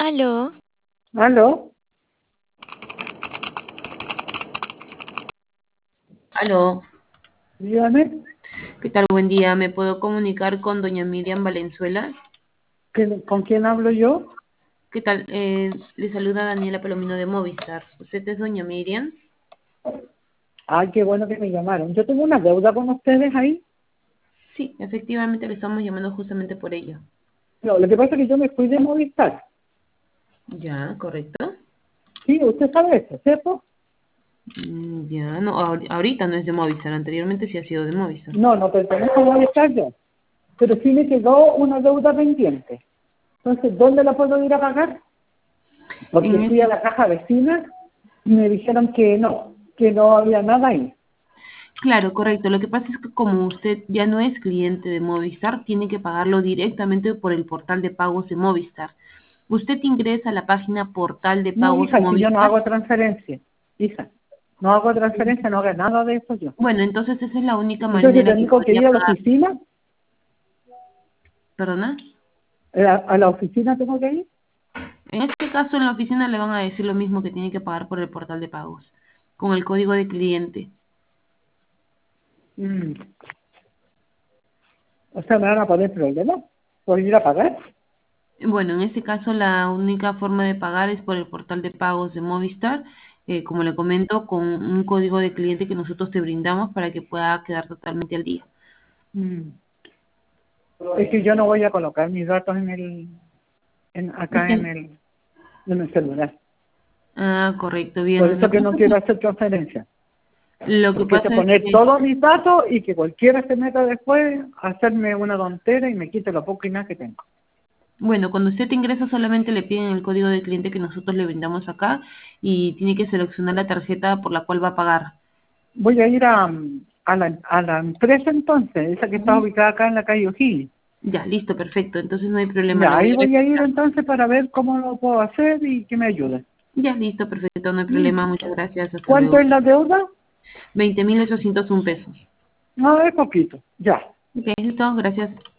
Aló, ¿Aló? Aló, Dígame, ¿qué tal? Buen día. ¿Me puedo comunicar con doña Miriam Valenzuela? ¿con quién hablo yo? ¿Qué tal? Le saluda Daniela Palomino de Movistar. ¿Usted es doña Miriam? Ay, qué bueno que me llamaron. Yo tengo una deuda con ustedes ahí. Sí, efectivamente le estamos llamando justamente por ello. No, lo que pasa es que yo me fui de Movistar. Ya, correcto. Sí, usted sabe eso, ¿cierto? Ya, no, ahorita no es de Movistar, anteriormente sí ha sido de Movistar. No, no pertenezco a Movistar yo. Pero sí me quedó una deuda pendiente. Entonces, ¿dónde la puedo ir a pagar? Porque En fui a ese- la caja vecina y me dijeron que no había nada ahí. Claro, correcto. Lo que pasa es que como usted ya no es cliente de Movistar, tiene que pagarlo directamente por el portal de pagos de Movistar. Usted ingresa a la página portal de No, pagos hija, si yo no Movistar. hago transferencia. Hija, no hago transferencia, no hago nada de eso yo. Bueno, entonces esa es la única Entonces manera que tengo que podría ir a la pagar. oficina. ¿Perdona? ¿A la oficina tengo que ir? En este caso, en la oficina le van a decir lo mismo que tiene que pagar por el portal de pagos, con el código de cliente. Mm. O sea, me van a poner problemas por ir a pagar. Bueno, en este caso, la única forma de pagar es por el portal de pagos de Movistar, como le comento, con un código de cliente que nosotros te brindamos para que pueda quedar totalmente al día. Mm. Es que yo no voy a colocar mis datos Es acá que- en el celular. Ah, correcto, Por bien. eso que no quiero hacer transferencia. Lo que Porque se pasa es poner que todos mis datos y que cualquiera se meta después a hacerme una tontera y me quite lo poco y nada que tengo. bueno, cuando usted ingresa solamente le piden el código de cliente que nosotros le brindamos acá y tiene que seleccionar la tarjeta por la cual va a pagar. Voy a ir a la empresa entonces, esa que está Ujú. ubicada acá en la calle O'Higgins. Ya, listo, perfecto. Entonces no hay problema, Ya, lo voy ahí a voy a ir registrar. entonces para ver cómo lo puedo hacer y que me ayuden. Ya, listo, perfecto, no hay Mm. problema. Muchas gracias, hasta ¿Cuánto luego. es la deuda? 20.801 pesos. No, es poquito. Ya. Ok, listo, gracias.